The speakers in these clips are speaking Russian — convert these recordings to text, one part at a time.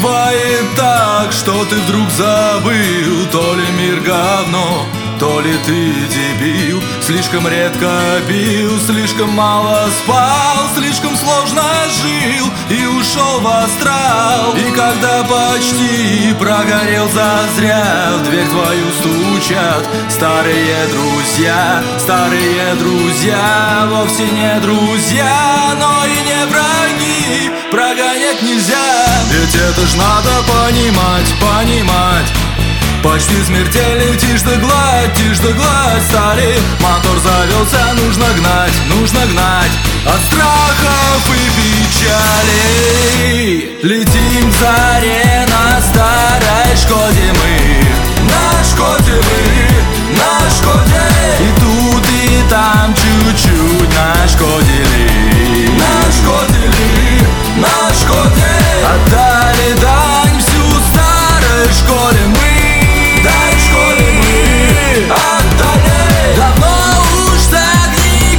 бывает так, что ты вдруг забыл, то ли мир говно, то ли ты дебил. Слишком редко пил, слишком мало спал, слишком сложно жил и ушел в астрал. И когда почти прогорел зазря, в дверь твою стучат старые друзья. Старые друзья вовсе не друзья, но и не враги, прогонять нельзя. Ведь это ж надо понимать, понимать. Почти смертельный тишь да гладь стали. Мотор завелся, нужно гнать от страхов и печали. Летим к заре на старой Шкоде мы, на Шкоде мы, на Шкоде. И тут и там чуть-чуть на Шкоде ли, на Шкоде ли, на Шкоде. Отдали дань всю старой Шкоде мы, дай Шкоде мы отдали. Давно уж огни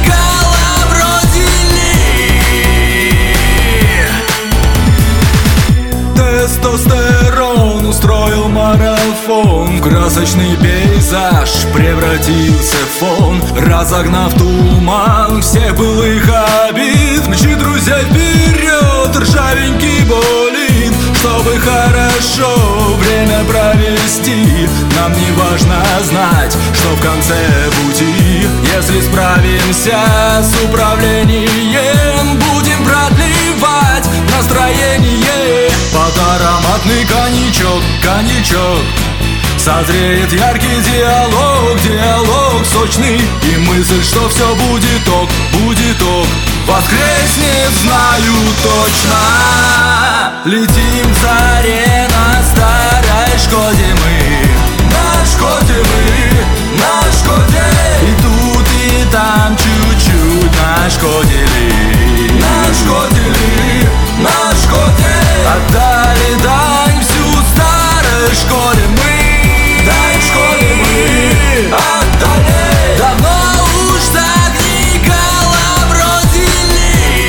колобродили. Тестостерон устроил марафон, в красочный пейзаж превратился в фон. Разогнав туман всех былых обид, мчи, друзья, вперед, ржавенький болид. Чтобы хорошо время провести, нам не важно знать, что в конце пути. Если справимся с управлением, будем продлевать настроение. Под ароматный коньячок, коньячок созреет яркий диалог, диалог сочный. И мысль, что все будет ок, будет ок, воскреснет, знаю точно. Летим к заре на старой Шкоде мы, на Шкоде мы, на Шкоде. И тут и там чуть-чуть на Шкоде ли, на Шкоде ли, на Шкоде. Отдали дань всю старой Шкоде мы, дай Шкоде мы отдали. Давно уж огни колобродили.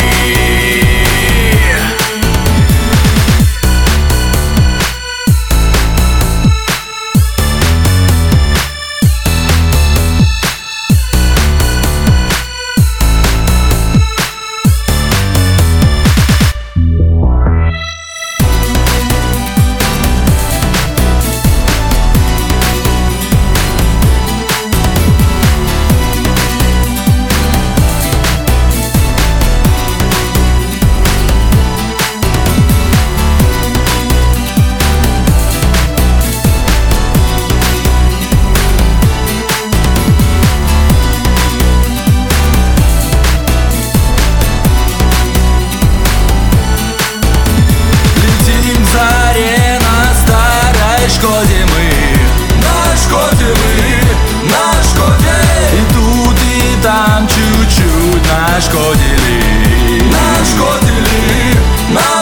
Шкоде мы, на Шкоде мы, на Шкоде. И тут и там чуть-чуть на Шкоде ли, на Шкоде ли, на